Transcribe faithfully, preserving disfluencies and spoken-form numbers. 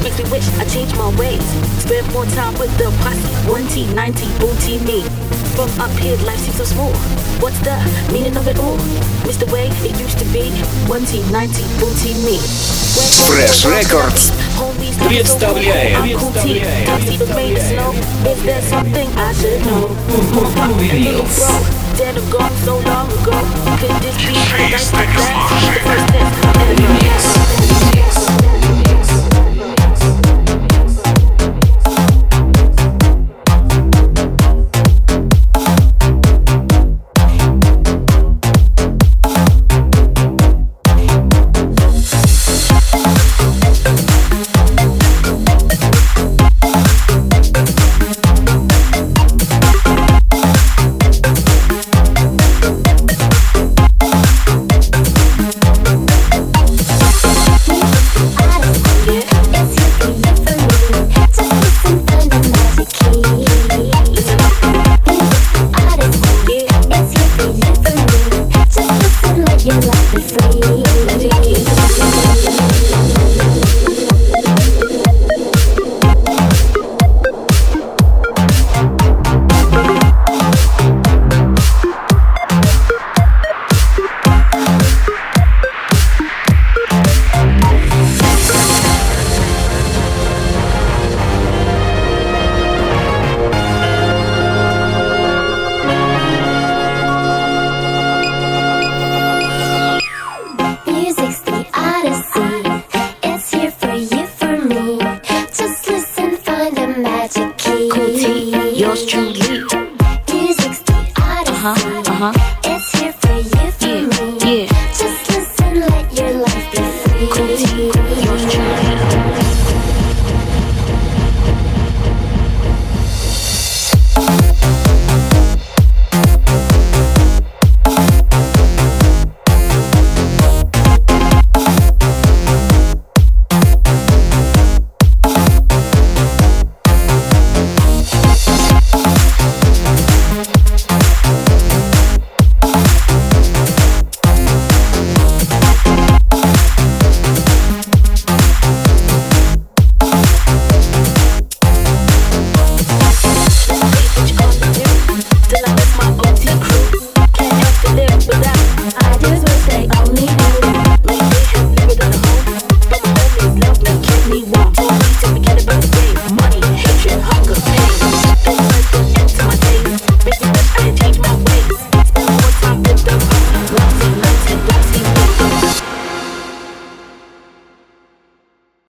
makes me wish I changed my ways. Spend more time with the posse. one T ninety booty me. From up here, life seems so small. What's the meaning of it all? Miss the way it used to be. one T ninety booty me. Fresh Records представляет Dead or gone so long ago. Could this be the first test? The first test I've ever